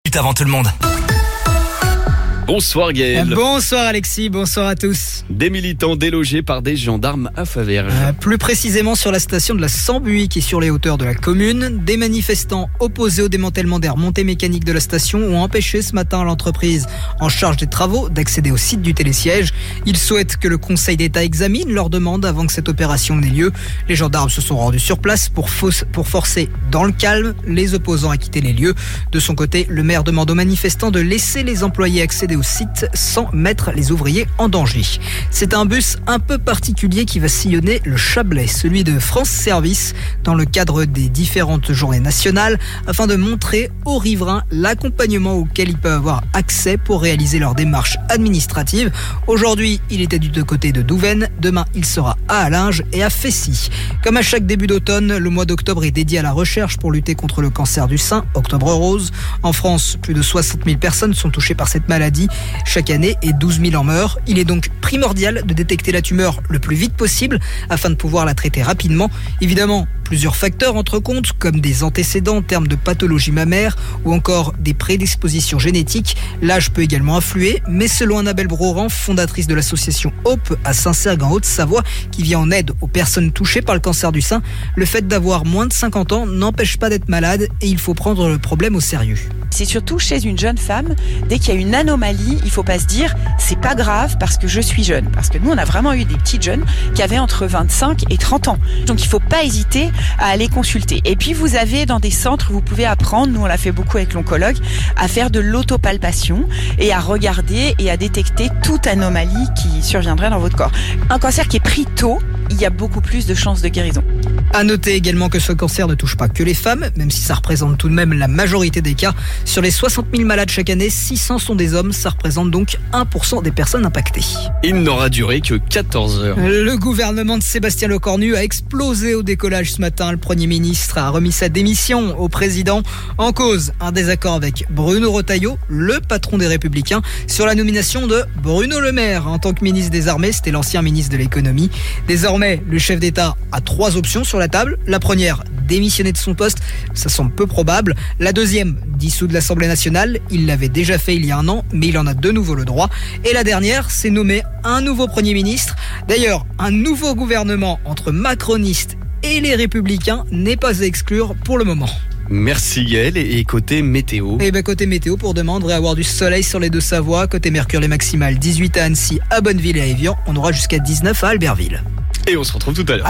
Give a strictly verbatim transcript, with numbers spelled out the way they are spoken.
Avant tout le monde. Bonsoir Gaël. Bonsoir Alexis, bonsoir à tous. Des militants délogés par des gendarmes à Faverges. Euh, plus précisément sur la station de la Sambuy qui est sur les hauteurs de la commune. Des manifestants opposés au démantèlement des remontées mécaniques de la station ont empêché ce matin l'entreprise en charge des travaux d'accéder au site du télésiège. Ils souhaitent que le Conseil d'État examine leur demande avant que cette opération n'ait lieu. Les gendarmes se sont rendus sur place pour, fausse, pour forcer dans le calme les opposants à quitter les lieux. De son côté, le maire demande aux manifestants de laisser les employés accéder au site sans mettre les ouvriers en danger. C'est un bus un peu particulier qui va sillonner le Chablais, celui de France Service, dans le cadre des différentes journées nationales, afin de montrer aux riverains l'accompagnement auquel ils peuvent avoir accès pour réaliser leurs démarches administratives. Aujourd'hui, il était du côté de Douvaine, demain il sera à Allinges et à Fessy. Comme à chaque début d'automne, le mois d'octobre est dédié à la recherche pour lutter contre le cancer du sein, Octobre Rose. En France, plus de soixante mille personnes sont touchées par cette maladie chaque année et douze mille en meurent. Il est donc primordial de détecter la tumeur le plus vite possible afin de pouvoir la traiter rapidement. Évidemment, plusieurs facteurs entrent en compte, comme des antécédents en termes de pathologie mammaire ou encore des prédispositions génétiques. L'âge peut également influer, mais selon Annabelle Broran, fondatrice de l'association Hope à Saint-Cergue en Haute-Savoie, qui vient en aide aux personnes touchées par le cancer du sein, le fait d'avoir moins de cinquante ans n'empêche pas d'être malade et il faut prendre le problème au sérieux. C'est surtout chez une jeune femme, dès qu'il y a une anomalie, il faut pas se dire c'est pas grave parce que je suis jeune. Parce que nous, on a vraiment eu des petites jeunes qui avaient entre vingt-cinq et trente ans. Donc il faut pas hésiter à aller consulter. Et puis vous avez dans des centres, vous pouvez apprendre, nous on l'a fait beaucoup avec l'oncologue, à faire de l'autopalpation et à regarder et à détecter toute anomalie qui surviendrait dans votre corps. Un cancer qui est pris tôt, il y a beaucoup plus de chances de guérison. À noter également que ce cancer ne touche pas que les femmes, même si ça représente tout de même la majorité des cas. Sur les soixante mille malades chaque année, six cents sont des hommes, ça représente donc un pour cent des personnes impactées. Il n'aura duré que quatorze heures. Le gouvernement de Sébastien Lecornu a explosé au décollage ce matin. Le Premier ministre a remis sa démission au président. En cause, un désaccord avec Bruno Retailleau, le patron des Républicains, sur la nomination de Bruno Le Maire en tant que ministre des Armées. C'était l'ancien ministre de l'économie. Désormais, le chef d'État a trois options sur la table. La première, démissionner de son poste, ça semble peu probable. La deuxième, dissoudre l'Assemblée nationale. Il l'avait déjà fait il y a un an, mais il en a de nouveau le droit. Et la dernière, c'est nommer un nouveau Premier ministre. D'ailleurs, un nouveau gouvernement entre macronistes et les Républicains n'est pas à exclure pour le moment. Merci Gaël. Et côté météo? Et ben côté météo, pour demain, on devrait avoir du soleil sur les deux Savoies. Côté Mercure, les maximales dix-huit à Annecy, à Bonneville et à Évian. On aura jusqu'à dix-neuf à Albertville. Et on se retrouve tout à l'heure.